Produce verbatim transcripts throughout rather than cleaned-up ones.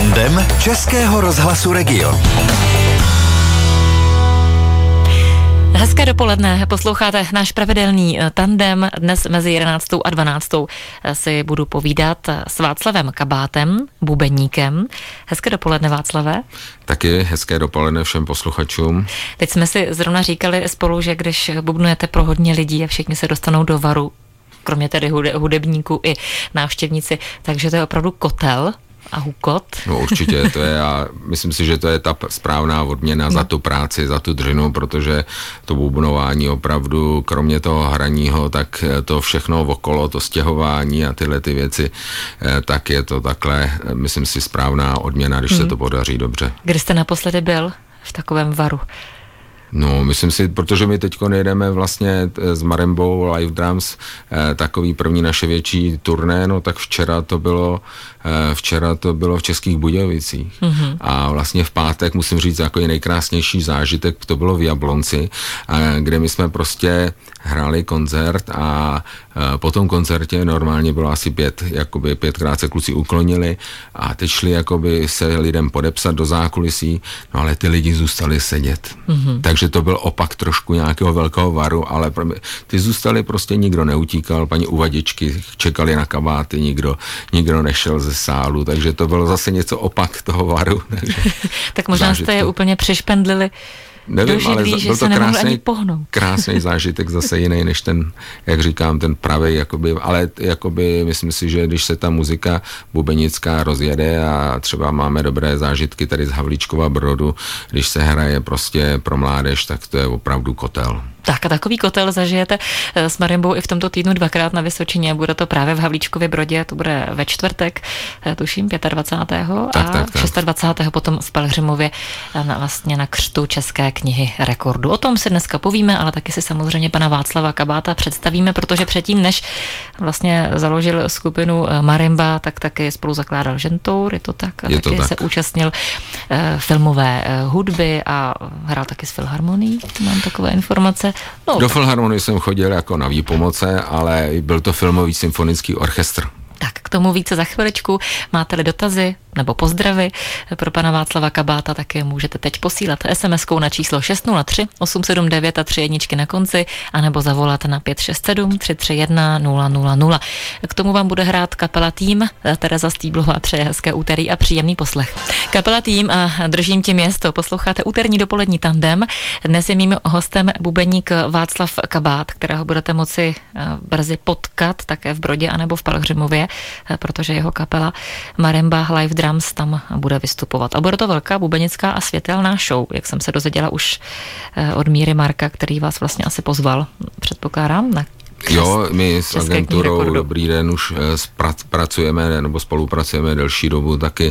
Tandem Českého rozhlasu Region. Hezké dopoledne, posloucháte náš pravidelný tandem. Dnes mezi jedenáctou a dvanáctou si budu povídat s Václavem Kabátem, bubeníkem. Hezké dopoledne, Václave. Taky hezké dopoledne všem posluchačům. Teď jsme si zrovna říkali spolu, že když bubnujete pro hodně lidí a všichni se dostanou do varu, kromě tedy hudebníků i návštěvníci, takže to je opravdu kotel a hukot. No určitě, to je, a myslím si, že to je ta správná odměna no. za tu práci, za tu dřinu, protože to bubnování opravdu, kromě toho hraního, tak to všechno okolo, to stěhování a tyhle ty věci, tak je to takhle, myslím si, správná odměna, když hmm. se to podaří dobře. Kdy jste naposledy byl v takovém varu? No, myslím si, protože my teďko nejdeme vlastně s Marimbou Live Drums takový první naše větší turné, no tak včera to bylo včera to bylo v Českých Budějovicích. Mm-hmm. A vlastně v pátek, musím říct, jako je nejkrásnější zážitek, to bylo v Jablonci, kde my jsme prostě hráli koncert a po tom koncertě normálně bylo asi pět, jakoby pětkrát se kluci uklonili a teď šli jakoby se lidem podepsat do zákulisí, no ale ty lidi zůstali sedět. Mm-hmm. Takže to byl opak trošku nějakého velkého varu, ale ty zůstali prostě, nikdo neutíkal, paní uvadičky čekali na kabáty, nikdo, nikdo nešel ze sálu, takže to bylo zase něco opak toho varu. Tak možná zážitku. Jste je úplně přišpendlili. Nevím, ale židlí, byl to krásný, pohnout. krásný zážitek, zase jiný než ten, jak říkám, ten pravej, jakoby, ale jakoby, myslím si, že když se ta muzika bubenická rozjede a třeba máme dobré zážitky tady z Havlíčkova Brodu, když se hraje prostě pro mládež, tak to je opravdu kotel. Tak a takový kotel zažijete s Marimbou i v tomto týdnu dvakrát na Vysočině. Bude to právě v Havlíčkově Brodě, to bude ve čtvrtek, tuším dvacátého pátého tak, tak, tak. a dvacátého šestého potom v Pelhřimově na, vlastně na křtu České knihy rekordu. O tom si dneska povíme, ale taky si samozřejmě pana Václava Kabáta představíme, protože předtím, než vlastně založil skupinu Marimba, tak taky spolu zakládal Žentour, je to tak? A je to taky tak. se účastnil uh, filmové uh, hudby a hrál taky s Filharmonií, mám takové informace. No, do Filharmonie jsem chodil jako na výpomoce, ale byl to filmový symfonický orchestr. Tak k tomu více za chviličku. Máte-li dotazy nebo pozdravy pro pana Václava Kabáta, tak je můžete teď posílat es em eskou na číslo šest nula tři osm sedm devět a tři jedničky na konci, anebo zavolat na pět šest sedm tři tři jedna nula nula nula. K tomu vám bude hrát kapela Tým. Tereza Stýblová přeje hezké úterý a příjemný poslech. Kapela Tým a Držím tě město. Posloucháte úterní dopolední tandem. Dnes je mým hostem bubeník Václav Kabát, kterého budete moci brzy potkat také v Brodě anebo v Pelhřimově, protože jeho kapela Marimba Live Drums tam bude vystupovat. A bude to velká bubenická a světelná show, jak jsem se dozvěděla už od Míry Marka, který vás vlastně asi pozval, předpokládám, na Jo, my s agenturou Dobrý den už pracujeme nebo spolupracujeme delší dobu taky,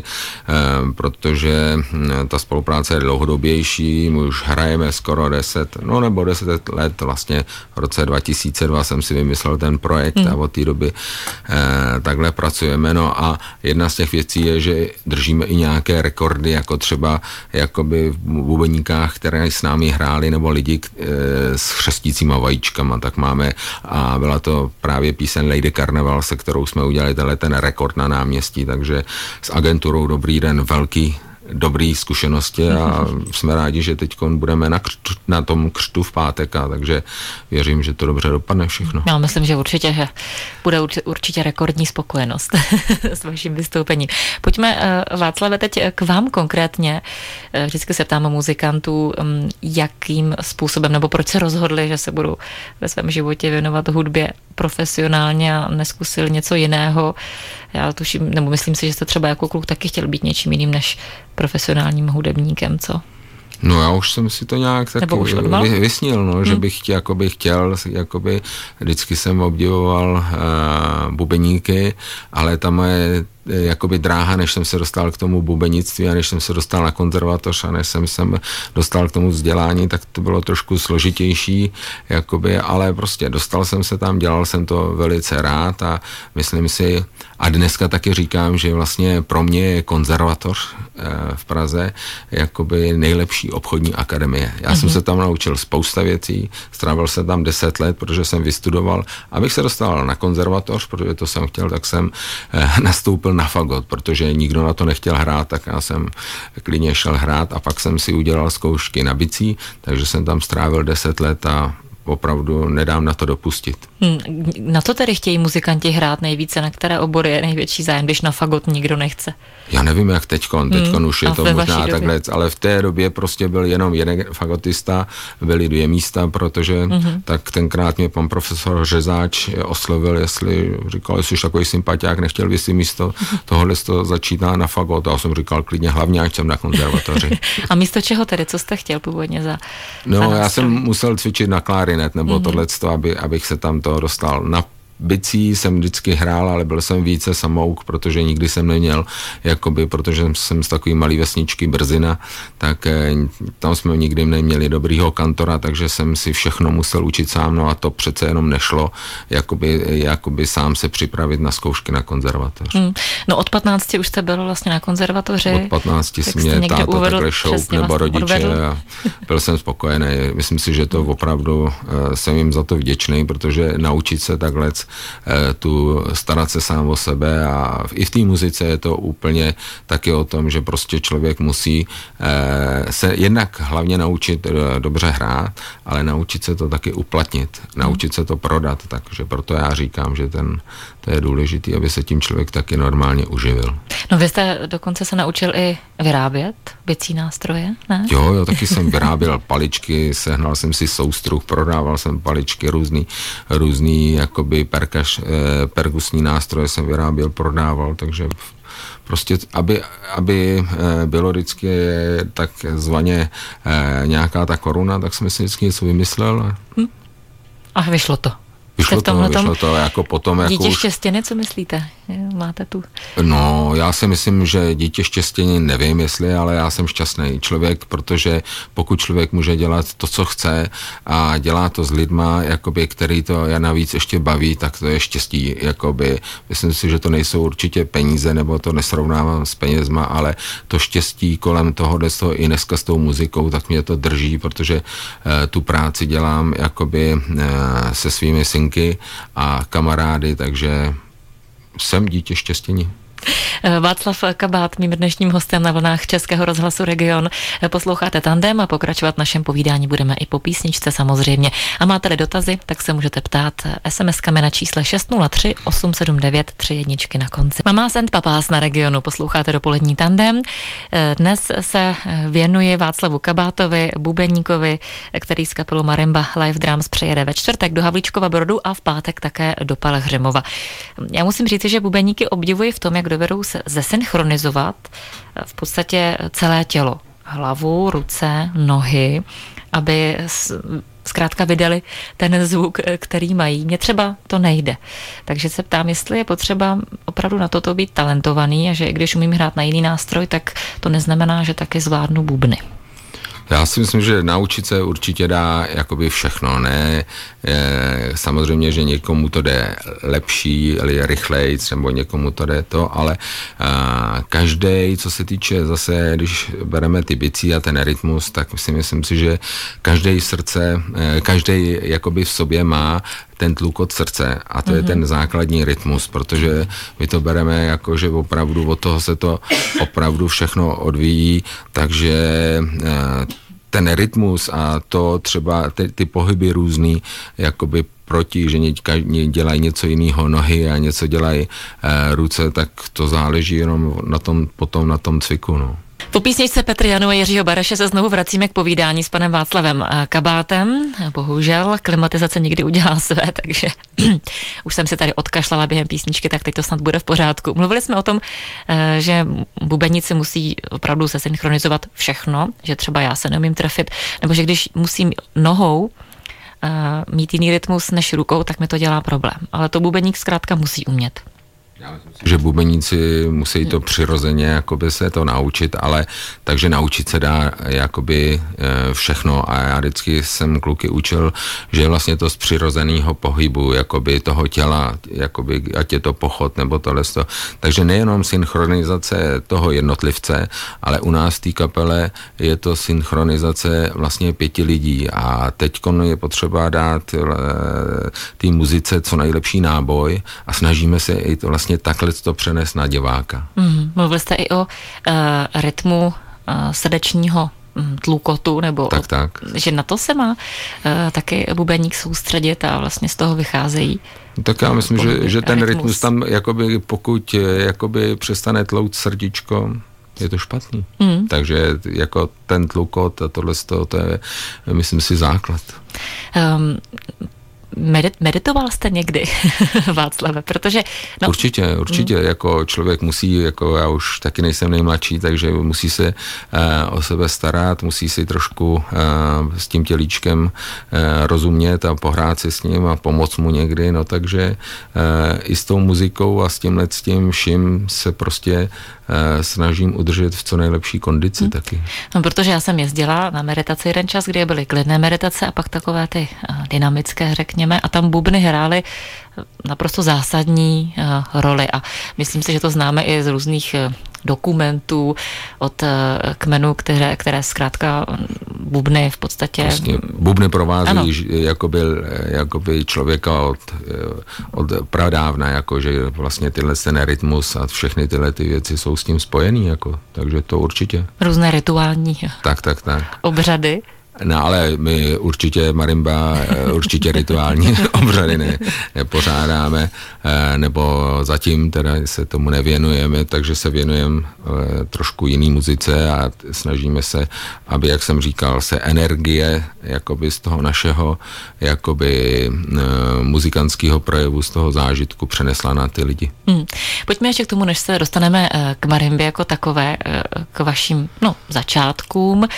protože ta spolupráce je dlouhodobější, my už hrajeme skoro deset, no nebo deset let, vlastně v roce dva tisíce dva jsem si vymyslel ten projekt hmm. a od té doby takhle pracujeme, no a jedna z těch věcí je, že držíme i nějaké rekordy, jako třeba jakoby v bubeníkách, které s námi hráli, nebo lidi s chřestícíma vajíčkama, tak máme a byla to právě píseň Lady Carnival, se kterou jsme udělali tenhle ten rekord na náměstí, takže s agenturou Dobrý den velký dobrý zkušenosti a jsme rádi, že teď budeme na, křtu, na tom křtu v pátek, a takže věřím, že to dobře dopadne všechno. Já myslím, že určitě, že bude určitě rekordní spokojenost s vaším vystoupením. Pojďme, Václave, teď k vám konkrétně. Vždycky se ptám muzikantů, jakým způsobem, nebo proč se rozhodli, že se budou ve svém životě věnovat hudbě profesionálně a neskusil něco jiného. Já tuším, nebo myslím si, že jste třeba jako kluk taky chtěl být něčím jiným než profesionálním hudebníkem, co? No já už jsem si to nějak taky vy, vysnil, no, hmm. že bych chtěl, jakoby chtěl, jakoby vždycky jsem obdivoval uh, bubeníky, ale ta moje jakoby dráha, než jsem se dostal k tomu bubenictví a než jsem se dostal na konzervatoř a než jsem se dostal k tomu vzdělání, tak to bylo trošku složitější, jakoby, ale prostě dostal jsem se tam, dělal jsem to velice rád a myslím si, a dneska taky říkám, že vlastně pro mě je konzervatoř eh, v Praze jakoby nejlepší obchodní akademie. Já mm-hmm. jsem se tam naučil spousta věcí, strávil jsem tam deset let, protože jsem vystudoval, abych se dostal na konzervatoř, protože to jsem chtěl, tak jsem eh, nastoupil na fagot, protože nikdo na to nechtěl hrát, tak já jsem klidně šel hrát a pak jsem si udělal zkoušky na bicí, takže jsem tam strávil deset let a opravdu nedám na to dopustit. Hmm, na to tedy chtějí muzikanti hrát nejvíce, na které obory je největší zájem, když na fagot nikdo nechce? Já nevím, jak teďkon, teďkon hmm, už je to možná takhle, ale v té době prostě byl jenom jeden fagotista, byly dvě místa, protože hmm. tak tenkrát mě pan profesor Řezáč oslovil, jestli říkal, jestli jsi takový sympatiák, nechtěl by si místo tohle to začíná na fagot. A já jsem říkal, klidně hlavně, ať jsem na konzervatoři. A místo čeho tedy, co jste chtěl původně za No, za já jsem musel cvičit na klarinet, nebo mm-hmm. tohleto, aby, abych se tam to dostal. Na bicí jsem vždycky hrál, ale byl jsem více samouk, protože nikdy jsem neměl, jakoby, protože jsem z takový malý vesničky Brzina, tak tam jsme nikdy neměli dobrýho kantora, takže jsem si všechno musel učit sám, no a to přece jenom nešlo, jakoby, jakoby sám se připravit na zkoušky na konzervatoř. Hmm. No od patnácti už jste byl vlastně na konzervatoři. Od patnácti si mě táta takhle šoup nebo vlastně rodiče odvedl. A byl jsem spokojený. Myslím si, že to opravdu jsem jim za to vděčný, protože naučit se takhle tu starat se sám o sebe a i v té muzice je to úplně taky o tom, že prostě člověk musí se jednak hlavně naučit dobře hrát, ale naučit se to taky uplatnit, naučit se to prodat, takže proto já říkám, že ten, to je důležitý, aby se tím člověk taky normálně uživil. No vy jste dokonce se naučil i vyrábět bicí nástroje, ne? Jo, jo, taky jsem vyráběl paličky, sehnal jsem si soustruh, prodával jsem paličky, různý, různý jakoby perkaš, eh, perkusní nástroje jsem vyráběl, prodával, takže prostě, aby, aby eh, bylo vždycky takzvaně eh, nějaká ta koruna, tak jsem si vždycky něco vymyslel. Hm. A vyšlo to. Vyšlo to, vyšlo to, jako potom... Jako dítě už... štěstěny, co myslíte? Máte tu... No, já si myslím, že dítě štěstěny, nevím jestli, ale já jsem šťastný člověk, protože pokud člověk může dělat to, co chce a dělá to s lidma, jakoby, který to je navíc ještě baví, tak to je štěstí, jakoby. Myslím si, že to nejsou určitě peníze, nebo to nesrovnávám s penězma, ale to štěstí kolem toho, toho i dneska s tou muzikou, tak mě to drží, protože uh, tu práci dělám jakoby uh, se svými synky a kamarády, takže jsem dítě štěstění. Václav Kabát, mým dnešním hostem na vlnách Českého rozhlasu Region. Posloucháte Tandem a pokračovat v našem povídání budeme i po písničce samozřejmě. A máte-li dotazy, tak se můžete ptát es em eskami na čísle šest nula tři osm sedm devět tři jedničky na konci. Mamas and Papás na Regionu, posloucháte dopolední Tandem. Dnes se věnuje Václavu Kabátovi, bubeníkovi, který z kapelu Marimba Live Drums přejede ve čtvrtek do Havlíčkova Brodu a v pátek také do Pelhřimova. Já musím říct, že bubeníky obdivuji v tom, jak dovedou se zesynchronizovat v podstatě celé tělo. Hlavu, ruce, nohy, aby zkrátka vydali ten zvuk, který mají. Mně třeba to nejde. Takže se ptám, jestli je potřeba opravdu na toto být talentovaný a že když umím hrát na jiný nástroj, tak to neznamená, že taky zvládnu bubny. Já si myslím, že naučit se určitě dá jakoby všechno, ne? E, samozřejmě, že někomu to jde lepší, rychleji, nebo někomu to jde to, ale každý, co se týče zase, když bereme ty bicí a ten rytmus, tak si myslím si, že každý srdce, každý jakoby v sobě má ten tlukot srdce a to mm-hmm. je ten základní rytmus, protože my to bereme jako, že opravdu od toho se to opravdu všechno odvíjí, takže ten rytmus a to třeba ty, ty pohyby různý, jakoby proti, že někdy dělají něco jiného nohy a něco dělají e, ruce, tak to záleží jenom na tom, potom na tom cviku, no. Po písničce Petr Janu a Jiřího Baraše se znovu vracíme k povídání s panem Václavem Kabátem. Bohužel klimatizace někdy udělá své, takže už jsem si tady odkašlala během písničky, tak teď to snad bude v pořádku. Mluvili jsme o tom, že bubeníci musí opravdu se synchronizovat všechno, že třeba já se neumím trefit, nebo že když musím nohou mít jiný rytmus než rukou, tak mi to dělá problém. Ale to bubeník zkrátka musí umět. Já myslím si, že bubeníci musí to přirozeně jakoby se to naučit, ale takže naučit se dá jakoby všechno a já vždycky jsem kluky učil, že vlastně to z přirozeného pohybu jakoby toho těla, jakoby ať je to pochod nebo tohle. Takže nejenom synchronizace toho jednotlivce, ale u nás v té kapele je to synchronizace vlastně pěti lidí a teďkon je potřeba dát té muzice co nejlepší náboj a snažíme se i to vlastně vlastně takhle to přenést na diváka. Mm, mluvil jste i o uh, rytmu uh, srdečního tlukotu, nebo tak, tak. že na to se má uh, taky bubeník soustředit a vlastně z toho vycházejí. Tak já myslím, že, že ten rytmus, rytmus tam, jakoby, pokud jakoby přestane tlout srdíčko, je to špatný. Mm. Takže jako ten tlukot a tohle, to je, myslím si, základ. Um, Meditoval jste někdy, Václave, protože... No, určitě, určitě, mm. jako člověk musí, jako já už taky nejsem nejmladší, takže musí se uh, o sebe starat, musí si trošku uh, s tím tělíčkem uh, rozumět a pohrát si s ním a pomoct mu někdy, no takže uh, i s tou muzikou a s tímhle s tím vším se prostě uh, snažím udržet v co nejlepší kondici mm. taky. No, protože já jsem jezdila na meditaci jeden čas, kdy byly klidné meditace a pak takové ty uh, dynamické, řekněme, a tam bubny hrály naprosto zásadní uh, roli a myslím si, že to známe i z různých uh, dokumentů od uh, kmenů, které, které zkrátka bubny v podstatě... Vlastně bubny provázejí jakoby, jakoby člověka od, od pradávna, jako že vlastně tyhle ten rytmus a všechny tyhle ty věci jsou s tím spojený, jako, takže to určitě. Různé rituální tak, tak, tak. obřady. No ale my určitě marimba, určitě rituální obřady ne, nepořádáme, nebo zatím teda se tomu nevěnujeme, takže se věnujeme trošku jiný muzice a snažíme se, aby, jak jsem říkal, se energie jakoby z toho našeho jakoby muzikantského projevu, z toho zážitku přenesla na ty lidi. Hmm. Pojďme ještě k tomu, než se dostaneme k marimbě jako takové, k vašim no, začátkům,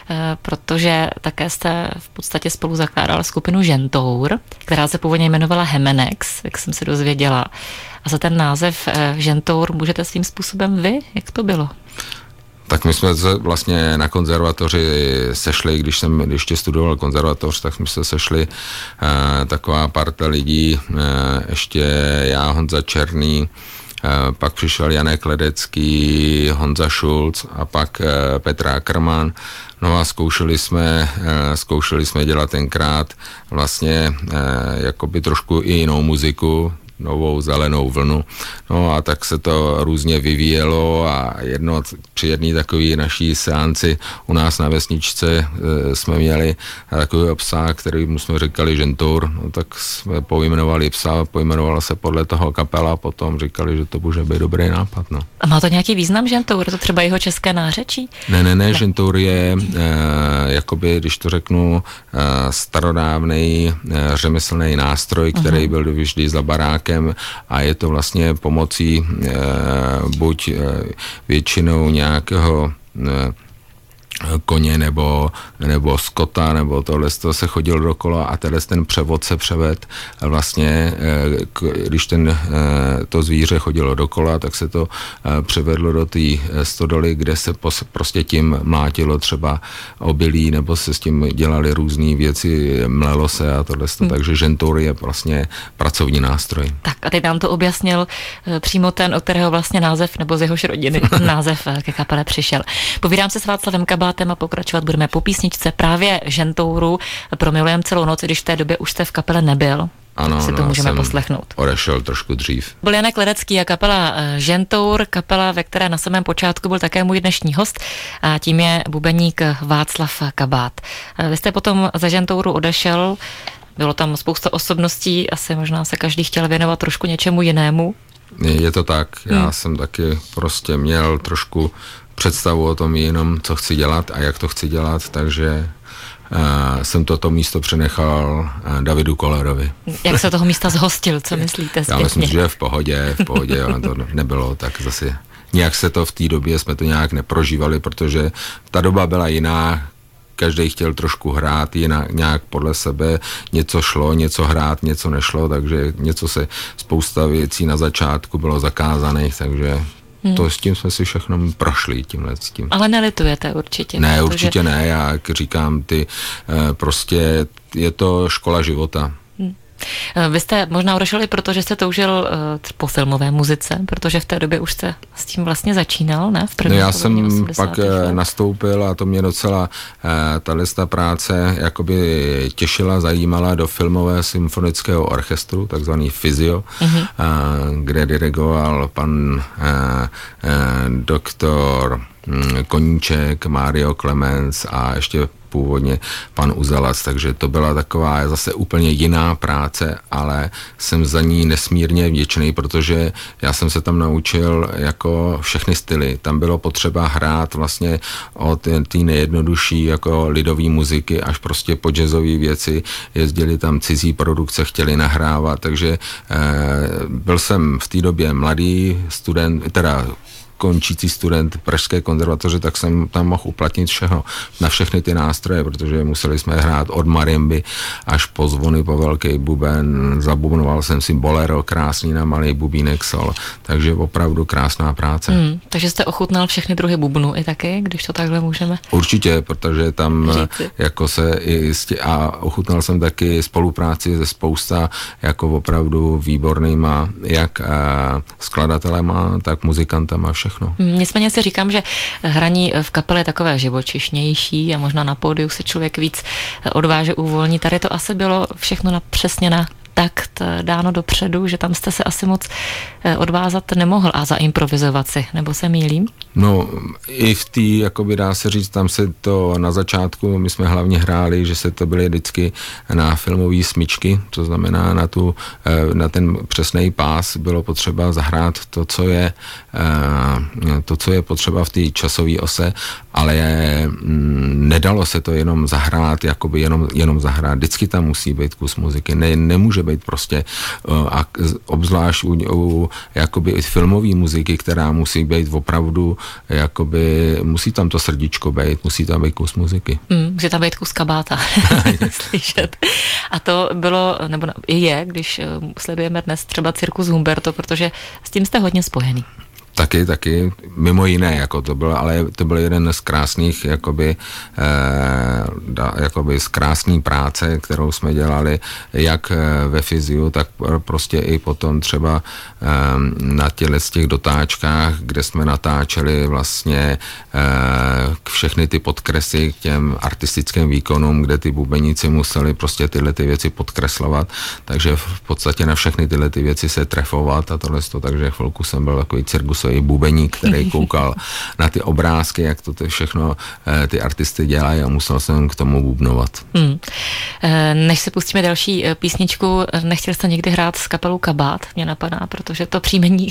protože také jste v podstatě spolu zakládal skupinu Žentour, která se původně jmenovala Hemenex, jak jsem se dozvěděla. A za ten název Žentour můžete svým způsobem vy? Jak to bylo? Tak my jsme se vlastně na konzervatoři sešli, když jsem ještě studoval konzervatoř, tak jsme se sešli eh, taková parta lidí, eh, ještě já, Honza Černý, eh, pak přišel Janek Ledecký, Honza Šulc a pak eh, Petra Ackermann. No a zkoušeli jsme, eh, zkoušeli jsme dělat tenkrát vlastně eh, jakoby trošku i jinou muziku, novou zelenou vlnu. No a tak se to různě vyvíjelo a jedno, při jedné takové naší seanci u nás na vesničce e, jsme měli takový psa, který jsme říkali Žentour, no tak jsme pojmenovali psa, pojmenovala se podle toho kapela, potom říkali, že to může být dobrý nápad. No. A má to nějaký význam Žentour? To třeba jeho české nářečí? Ne, ne, ne, ne. Žentour je e, jakoby, když to řeknu, e, starodávnej e, řemeslný nástroj, který uh-huh. byl vždy za barák a je to vlastně pomocí e, buď e, většinou nějakého e, koně nebo, nebo skota, nebo tohle to se chodil dokola a tenhle ten převod se převed vlastně, když ten, to zvíře chodilo dokola, tak se to převedlo do té stodoly, kde se pos, prostě tím mlátilo třeba obilí, nebo se s tím dělali různé věci, mlelo se a tohle to, hmm. takže Žentour je vlastně pracovní nástroj. Tak a teď nám to objasnil přímo ten, od kterého vlastně název, nebo z jehož rodiny název ke kapele přišel. Povídám se s Václavem Kabátem a pokračovat budeme po písničce právě Žentouru. Promilujeme celou noc, když v té době už jste v kapele nebyl. Ano, si to no, můžeme poslechnout. Odešel trošku dřív. Byl Janek Ledecký a kapela Žentour, kapela, ve které na samém počátku byl také můj dnešní host a tím je bubeník Václav Kabát. Vy jste potom ze Žentouru odešel, bylo tam spousta osobností, asi možná se každý chtěl věnovat trošku něčemu jinému. Je to tak, já hmm. jsem taky prostě měl trošku představu o tom jenom, co chci dělat a jak to chci dělat, takže uh, jsem toto místo přenechal uh, Davidu Kollerovi. Jak se toho místa zhostil, co myslíte zpětně? Já myslím, že v pohodě, v pohodě, ale to nebylo tak zase. Nějak se to v té době, jsme to nějak neprožívali, protože ta doba byla jiná, každý chtěl trošku hrát, jinak, nějak podle sebe, něco šlo, něco hrát, něco nešlo, takže něco se, spousta věcí na začátku bylo zakázaných, takže Hmm. To s tím jsme si všechno prošli, tímhle s tím. Ale nelitujete určitě. Ne, protože... určitě ne, já jak říkám, ty prostě je to škola života. Hmm. Vy jste možná odešli, protože jste toužil po filmové muzice, protože v té době už jste s tím vlastně začínal, ne? V první no já jsem osmdesátých pak let. nastoupil a to mě docela tato práce jakoby těšila, zajímala do filmového symfonického orchestru, takzvaný Fizio, uh-huh. kde dirigoval pan a, a, doktor Koníček, Mario Clemens a ještě původně pan Uzelac, takže to byla taková zase úplně jiná práce, ale jsem za ní nesmírně vděčný, protože já jsem se tam naučil jako všechny styly. Tam bylo potřeba hrát vlastně od té nejjednodušší jako lidové muziky až prostě po jazzové věci. Jezdili tam cizí produkce, chtěli nahrávat, takže eh, byl jsem v té době mladý student, teda končící student Pražské konzervatoře, tak jsem tam mohl uplatnit všeho, na všechny ty nástroje, protože museli jsme hrát od marimby až po zvony, po velký buben, zabubnoval jsem si bolero krásný na malý bubínek sol, takže opravdu krásná práce. Hmm, takže jste ochutnal všechny druhy bubnu i taky, když to takhle můžeme? Určitě, protože tam říci. jako se i a ochutnal jsem taky spolupráci se spousta jako opravdu výbornýma jak skladatelema, tak muzikantama, všechno. Nicméně si říkám, že hraní v kapele je takové živočišnější a možná na pódiu se člověk víc odváže, uvolní. Tady to asi bylo všechno na, přesně na takt dáno dopředu, že tam jste se asi moc odvázat nemohl a zaimprovizovat si, nebo se mýlím? No, i v té, jakoby dá se říct, tam se to na začátku, my jsme hlavně hráli, že se to byly vždycky na filmové smyčky, to znamená na, tu, na ten přesný pás bylo potřeba zahrát to, co je, to, co je potřeba v té časové ose, ale nedalo se to jenom zahrát, jakoby jenom, jenom zahrát. Vždycky tam musí být kus muziky. Ne, nemůže být prostě, a obzvlášť u, u jakoby filmové muziky, která musí být opravdu, jakoby, musí tam to srdíčko být, musí tam být kus muziky. Mm, musí tam být kus kabáta. Slyšet. A to bylo, nebo je, když sledujeme dnes třeba Cirkus Humberto, protože s tím jste hodně spojený. Taky, taky, mimo jiné, jako to bylo, ale to byl jeden z krásných, jakoby, eh, da, jakoby z krásný práce, kterou jsme dělali, jak ve Fiziu, tak prostě i potom třeba eh, na těle z těch dotáčkách, kde jsme natáčeli vlastně eh, všechny ty podkresy k těm artistickým výkonům, kde ty bubeníci museli prostě tyhle ty věci podkreslovat, takže v podstatě na všechny tyhle ty věci se trefovat a tohle to, takže chvilku jsem byl takový cirkus bubeník, který koukal na ty obrázky, jak to ty všechno ty artisty dělají a musel jsem k tomu bubnovat. Hmm. Než se pustíme další písničku, nechtěl jste někdy hrát s kapelou Kabát? Mě napadá, protože to příjmení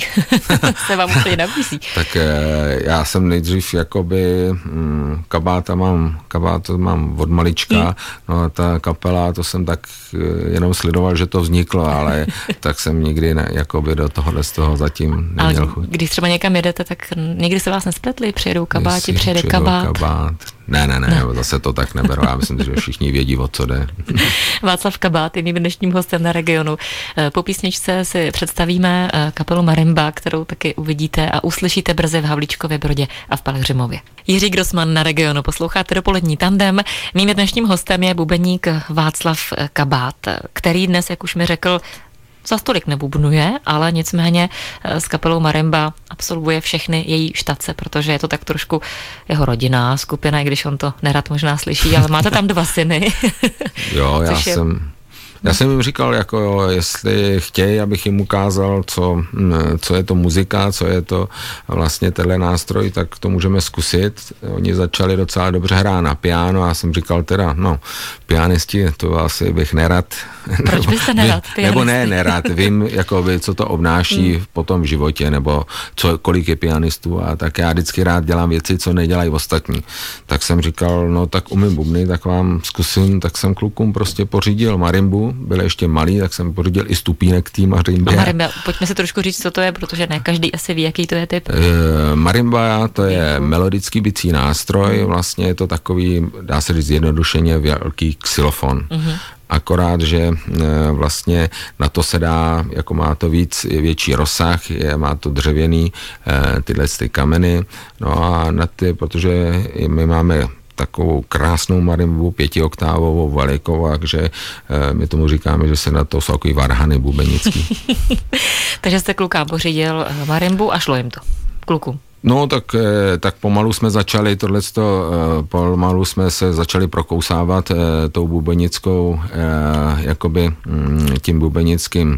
se vám úplně nabízí. Tak já jsem nejdřív jakoby hm, Kabáta mám, Kabáta mám od malička, hmm. no a ta kapela, to jsem tak jenom sledoval, že to vzniklo, ale tak jsem nikdy ne, jakoby do tohohle z toho zatím neměl chuť. Když třeba někam jedete, tak někdy se vás nespletli, přijedou Kabáti, přijede Kabát. Kabát. Ne, ne, ne, ne, zase to tak neberu, já myslím, že všichni vědí, o co jde. Václav Kabát je mým dnešním hostem na Regionu. Po písničce si představíme kapelu Marimba, kterou taky uvidíte a uslyšíte brzy v Havlíčkově Brodě a v Pelhřimově. Jiří Grossman na Regionu, posloucháte Dopolední tandem. Mým dnešním hostem je bubeník Václav Kabát, který dnes, jak už mi řekl, za stolik nebubnuje, ale nicméně s kapelou Marimba absolvuje všechny její štace, protože je to tak trošku jeho rodinná skupina, i když on to nerad možná slyší, ale máte tam dva syny. Jo, já jsem... Já jsem jim říkal, jako jo, jestli chtějí, abych jim ukázal, co, co je to muzika, co je to vlastně tenhle nástroj, tak to můžeme zkusit. Oni začali docela dobře hrát na piano a já jsem říkal teda, no, pianisti, to asi bych nerad. Proč byste nerad? Pianisti? Nebo ne, nerad. Vím, jakoby, co to obnáší hmm. potom v životě, nebo co, kolik je pianistů a tak já vždycky rád dělám věci, co nedělají ostatní. Tak jsem říkal, no tak umím bubny, tak vám zkusím, tak jsem klukům prostě pořídil marimbu, byl ještě malý, tak jsem pořídil i stupínek tý marimbě. A marimba, pojďme si trošku říct, co to je, protože ne každý asi ví, jaký to je typ. E, marimba, to je melodický bicí nástroj, vlastně je to takový, dá se říct zjednodušeně, velký xylofon. Uh-huh. Akorát, že e, vlastně na to se dá, jako má to víc, je větší rozsah, je, má to dřevěný, e, tyhle ty kameny, no a na ty, protože my máme takovou krásnou marimbu, pětioktávovou, velikou, takže my tomu říkáme, že se na to jsou takový varhany bubenický. Takže jste klukám pořídil marimbu a šlo jim to, kluku. No, tak, tak pomalu jsme začali tohleto, pomalu jsme se začali prokousávat tou bubenickou, jakoby tím bubenickým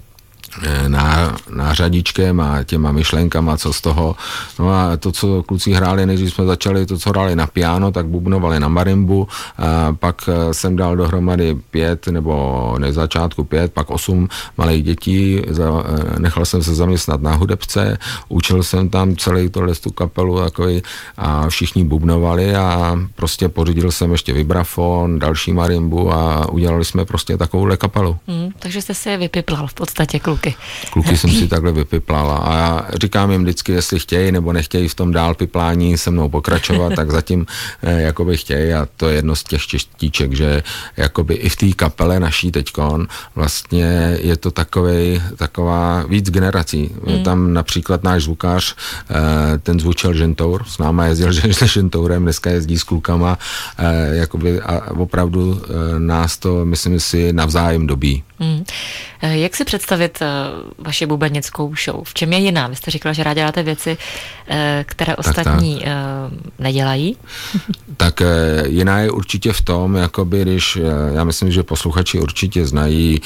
ná, nářadíčkem a těma myšlenkama, co z toho. No a to, co kluci hráli, než jsme začali, to, co hráli na piano, tak bubnovali na marimbu, a pak jsem dal dohromady pět, nebo ne začátku pět, pak osm malých dětí, nechal jsem se zaměstnat na hudebce, učil jsem tam celý tohle tu kapelu takový, a všichni bubnovali a prostě pořídil jsem ještě vibrafon, další marimbu a udělali jsme prostě takovouhle kapelu. Hmm, takže jste se je vypiplal v podstatě, kluky. Kluky jsem si takhle vypiplala a já říkám jim vždycky, jestli chtějí nebo nechtějí v tom dál piplání se mnou pokračovat, tak zatím eh, jakoby chtějí a to je jedno z těch štěstíček, že jakoby i v té kapele naší teďkon vlastně je to takovej, taková víc generací. Mm. Tam například náš zvukář, eh, ten zvučil žentour, s náma jezdil žentourem, dneska jezdí s klukama, eh, jakoby a opravdu eh, nás to, myslím si, navzájem dobí. Mm. Jak si představit vaši bubenickou show? V čem je jiná? Vy jste říkala, že rád děláte věci, které ostatní tak, tak. nedělají. Tak jiná je určitě v tom, jakoby, když, já myslím, že posluchači určitě znají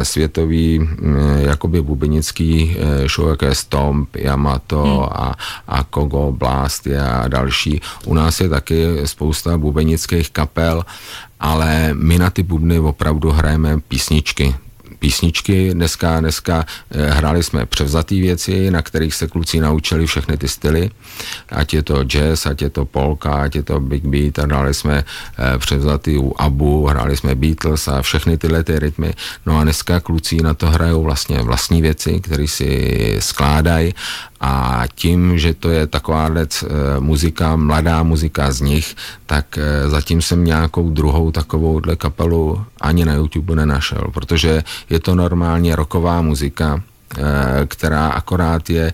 světový jakoby bubenický show, jako je Stomp, Yamato hmm. a, a Kogo, Blast a další. U nás je taky spousta bubenických kapel, ale my na ty bubny opravdu hrajeme písničky. Písničky, dneska, dneska hráli jsme převzatý věci, na kterých se kluci naučili všechny ty styly, ať je to jazz, ať je to polka, ať je to big beat a hráli jsme převzatý u Abu, hráli jsme Beatles a všechny tyhle ty rytmy. No a dneska kluci na to hrajou vlastně vlastní věci, které si skládají a tím, že to je taková lec, muzika, mladá muzika z nich, tak zatím jsem nějakou druhou takovouhle kapelu ani na YouTube nenašel, protože je to normálně rocková muzika, která akorát je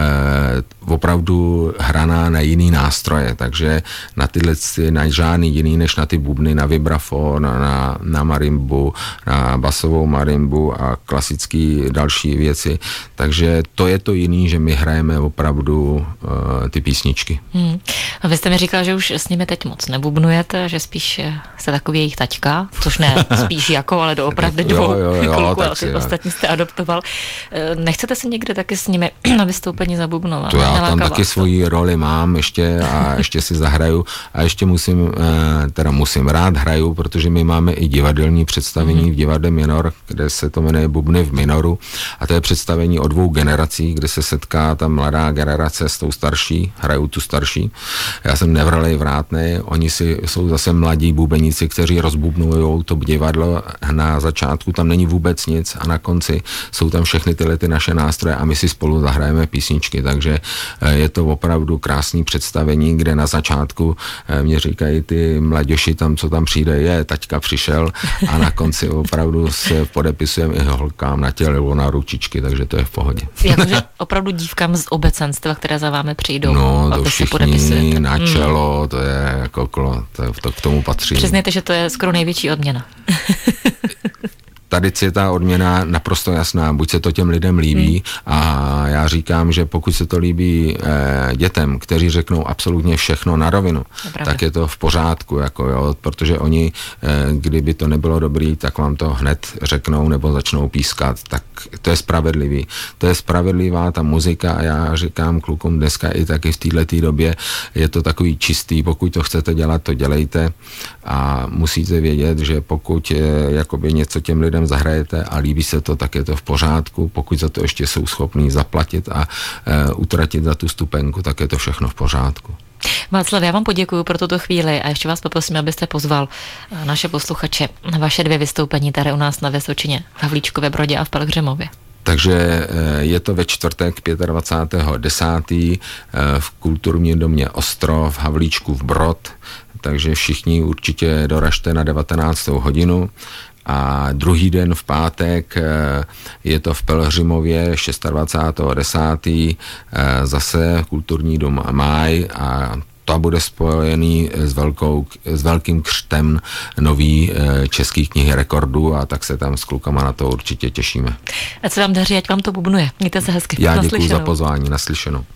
opravdu hraná na jiný nástroje, takže na tyhle, na žádný jiný než na ty bubny, na vibrafon, na, na marimbu, na basovou marimbu a klasický další věci, takže to je to jiný, že my hrajeme opravdu uh, ty písničky. Hmm. A vy jste mi říkal, že už s nimi teď moc nebubnujete, že spíš jste takový jejich taťka, což ne spíš jako, ale doopravdy dvou kluků, ale ty ostatní jste adoptoval. Nechcete si někde taky s nimi na vystoupení zabubnovat? To já tam taky svoji roli mám ještě a ještě si zahraju a ještě musím, teda musím, rád hraju, protože my máme i divadelní představení mm. v divadle Minor, kde se to jmenuje Bubny v Minoru a to je představení o dvou generacích, kde se setká ta mladá generace s tou starší, hraju tu starší. Já jsem nevralej vrátnej, oni si jsou zase mladí bubeníci, kteří rozbubnujou to divadlo, na začátku tam není vůbec nic a na konci jsou tam všechny tyhle ty naše nástroje a my si spolu zahrajeme písničky, takže je to opravdu krásný představení, kde na začátku mě říkají ty mladěši tam, co tam přijde, je, taťka přišel a na konci opravdu se podepisujeme i holkám na těle nebo na ručičky, takže to je v pohodě. Jakože opravdu dívkám z obecenstva, které za vámi přijdou. No, to všichni na čelo, mm. to je jako klo, to, to k tomu patří. Přiznejte, že to je skoro největší odměna. Tady je ta odměna naprosto jasná, buď se to těm lidem líbí hmm. a já říkám, že pokud se to líbí eh, dětem, kteří řeknou absolutně všechno na rovinu, je tak je to v pořádku, jako jo, protože oni, eh, kdyby to nebylo dobrý, tak vám to hned řeknou nebo začnou pískat, tak to je spravedlivý. To je spravedlivá ta muzika a já říkám klukům dneska i taky v této době je to takový čistý, pokud to chcete dělat, to dělejte a musíte vědět, že pokud eh, jakoby něco těm lidem zahrajete a líbí se to, tak je to v pořádku. Pokud za to ještě jsou schopní zaplatit a e, utratit za tu stupenku, tak je to všechno v pořádku. Václav, já vám poděkuju pro tuto chvíli a ještě vás poprosím, abyste pozval naše posluchače na vaše dvě vystoupení tady u nás na Vysočině, v Havlíčkově Brodě a v Pelhřimově. Takže je to ve čtvrtek dvacátého pátého desátého v kulturním domě Ostrov, v Havlíčku v Brod, takže všichni určitě doražte na devatenáctou hodinu. A druhý den v pátek je to v Pelhřimově dvacátého šestého desátého zase kulturní dům Máj a to bude spojený s, velkou, s velkým křtem nový český knihy rekordů a tak se tam s klukama na to určitě těšíme. A co vám daří, ať vám to bubnuje. Mějte se hezky. Já děkuji za pozvání, naslyšenou.